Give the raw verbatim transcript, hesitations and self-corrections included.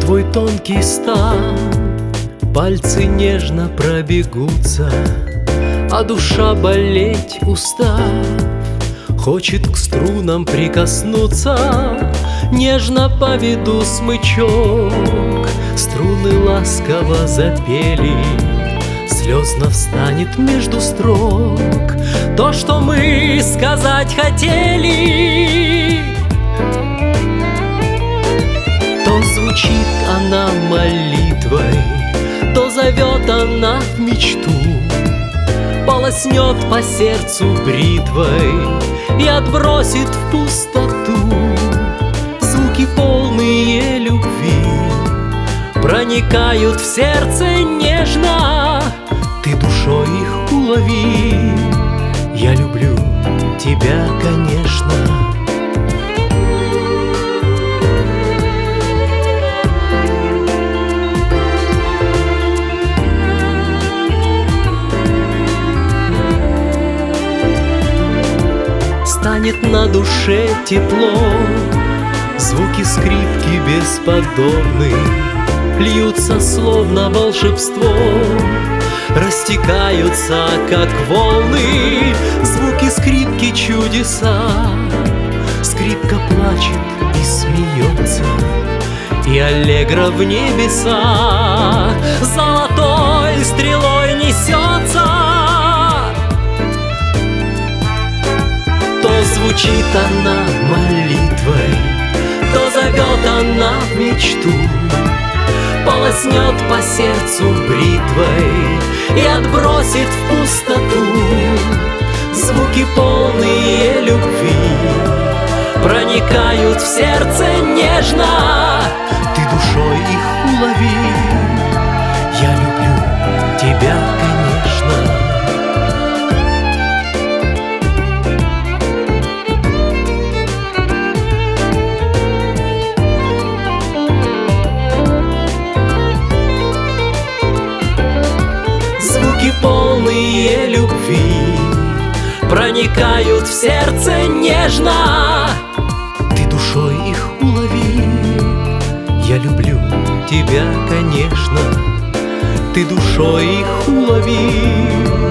твой тонкий стан, пальцы нежно пробегутся, а душа болеть устав, хочет к струнам прикоснуться. Нежно поведу смычок, струны ласково запели, слезно встанет между строк то, что мы сказать хотели. То звучит она молитвой, то зовет она в мечту, полоснет по сердцу бритвой и отбросит в пустоту. Звуки полные любви проникают в сердце нежно, ты душой их улови. Я люблю тебя, конечно. Станет на душе тепло, звуки скрипки бесподобны льются словно волшебство, растекаются как волны. Звуки скрипки чудеса, скрипка плачет и смеется, и аллегро в небеса золотой стрелой несется. То звучит она молитвой, то зовет она в мечту, полоснет по сердцу бритвой и отбросит в пустоту. Звуки полные любви проникают в сердце нежно, ты душой их улови. Я люблю тебя, конечно. Полные любви проникают в сердце нежно, ты душой их улови. Я люблю тебя, конечно, ты душой их улови.